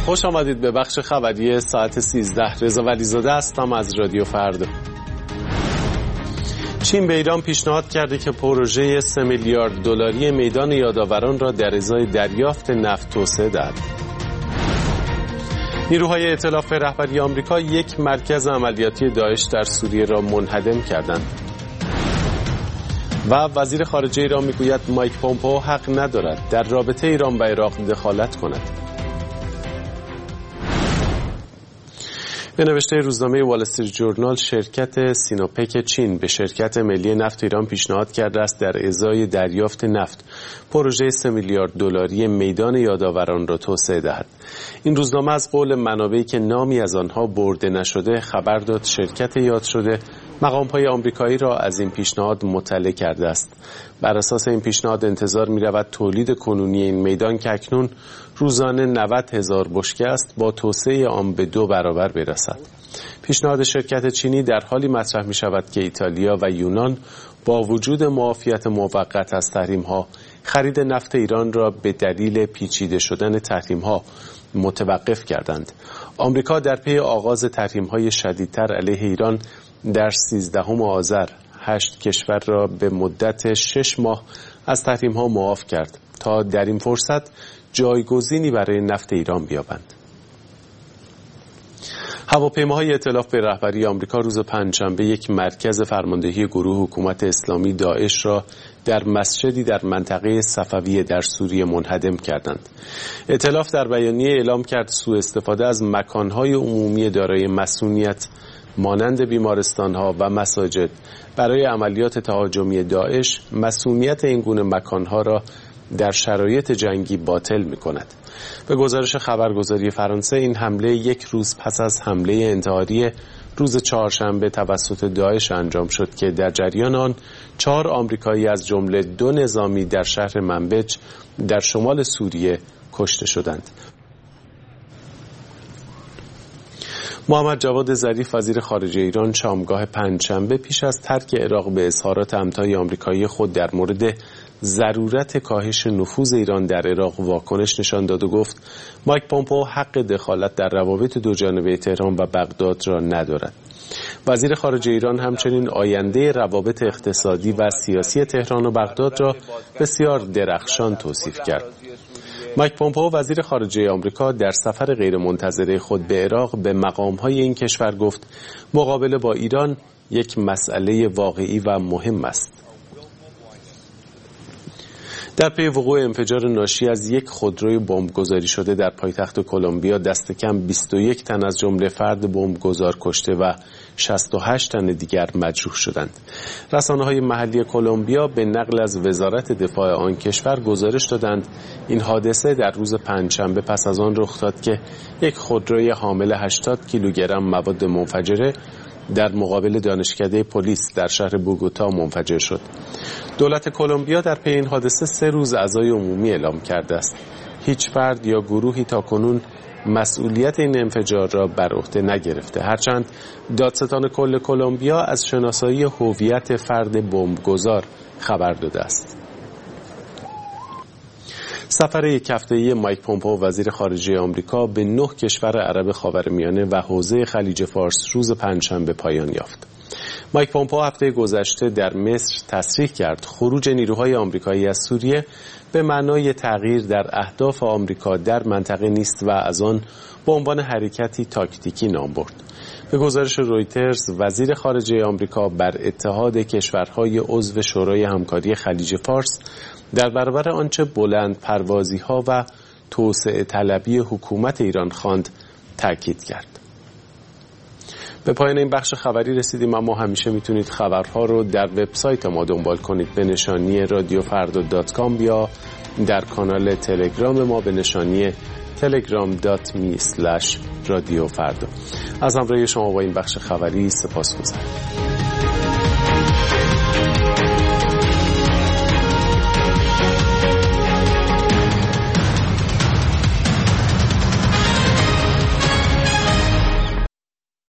خوش آمدید به بخش خبری ساعت 13. رضا ولیزاده هستم از رادیو فردا. چین به ایران پیشنهاد کرده که پروژه 3 میلیارد دلاری میدان یادآوران را در ازای دریافت نفت توسعه دهد. نیروهای ائتلاف رهبری آمریکا یک مرکز عملیاتی داعش در سوریه را منهدم کردند. و وزیر خارجه ایران میگوید مایک پومپئو حق ندارد در رابطه ایران و عراق دخالت کند. به نوشته روزنامه وال استریت جورنال، شرکت سینوپک چین به شرکت ملی نفت ایران پیشنهاد کرده است در ازای دریافت نفت پروژه 3 میلیارد دلاری میدان یادآوران را توسعه دهد. این روزنامه از قول منابعی که نامی از آنها برده نشده خبر داد شرکت یاد شده مقام‌های آمریکایی را از این پیشنهاد مطلع کرده است. بر اساس این پیشنهاد انتظار می‌رود تولید کنونی این میدان که اکنون روزانه 90,000 بشکه است با توسعه آن به 2 برابر برسد. پیشنهاد شرکت چینی در حالی مطرح می‌شود که ایتالیا و یونان با وجود معافیت موقت از تحریم‌ها خرید نفت ایران را به دلیل پیچیده شدن تحریم‌ها متوقف کردند. آمریکا در پی آغاز تحریم‌های شدیدتر علیه ایران در 13 آذر 8 کشور را به مدت 6 ماه از تحریم‌ها معاف کرد تا در این فرصت جایگزینی برای نفت ایران بیابند. هواپیماهای ائتلاف به رهبری آمریکا روز پنجشنبه یک مرکز فرماندهی گروه حکومت اسلامی داعش را در مسجدی در منطقه صفویه در سوریه منهدم کردند. ائتلاف در بیانیه اعلام کرد سوء استفاده از مکانهای عمومی دارای مسئولیت مانند بیمارستان‌ها و مساجد برای عملیات تهاجمی داعش مسئولیت این گونه مکان‌ها را در شرایط جنگی باطل می‌کند. به گزارش خبرگزاری فرانسه این حمله یک روز پس از حمله انتحاری روز چهارشنبه توسط داعش انجام شد که در جریان آن 4 آمریکایی از جمله 2 نظامی در شهر منبج در شمال سوریه کشته شدند. محمد جواد ظریف وزیر خارجه ایران شامگاه پنجشنبه پیش از ترک عراق به اظهارات همتای آمریکایی خود در مورد ضرورت کاهش نفوذ ایران در عراق واکنش نشان داد و گفت مایک پومپئو حق دخالت در روابط دوجانبه تهران و بغداد را ندارد. وزیر خارجه ایران همچنین آینده روابط اقتصادی و سیاسی تهران و بغداد را بسیار درخشان توصیف کرد. مایک پومپئو وزیر خارجه آمریکا در سفر غیرمنتظره خود به عراق به مقام‌های این کشور گفت مقابله با ایران یک مسئله واقعی و مهم است. در پی وقوع انفجار ناشی از یک خودروی بمبگذاری شده در پایتخت کلمبیا دست کم 21 تن از جمله فرد بمبگذار کشته و 68 تن دیگر مجروح شدند. رسانه‌های محلی کلمبیا به نقل از وزارت دفاع آن کشور گزارش دادند این حادثه در روز پنجشنبه پس از آن رخ داد که یک خودروی حامل 80 کیلوگرم مواد منفجره در مقابل دانشکده پلیس در شهر بوگوتا منفجر شد. دولت کلمبیا در پی این حادثه 3 روز عزای عمومی اعلام کرده است. هیچ فرد یا گروهی تاکنون مسئولیت این انفجار را بر عهده نگرفته، هرچند دادستان کل کلمبیا از شناسایی هویت فرد بمبگذار خبر داده است. سفر یک هفته‌ای مایک پومپئو وزیر خارجه آمریکا به 9 کشور عرب خاورمیانه و حوزه خلیج فارس روز پنجشنبه پایان یافت. مایک پومپئو هفته گذشته در مصر تصریح کرد خروج نیروهای آمریکایی از سوریه به معنای تغییر در اهداف آمریکا در منطقه نیست و از آن به عنوان حرکتی تاکتیکی نام برد. به گزارش رویترز وزیر خارجه آمریکا بر اتحاد کشورهای عضو شورای همکاری خلیج فارس در برابر آنچه بلند پروازی ها و توسعه طلبی حکومت ایران خواند تاکید کرد. به پایان این بخش خبری رسیدیم، اما همیشه میتونید خبرها رو در وبسایت ما دنبال کنید به نشانی radiofardo.com یا در کانال تلگرام ما به نشانی telegram.me/radiofardo. از همراهی شما با این بخش خبری سپاسگزارم.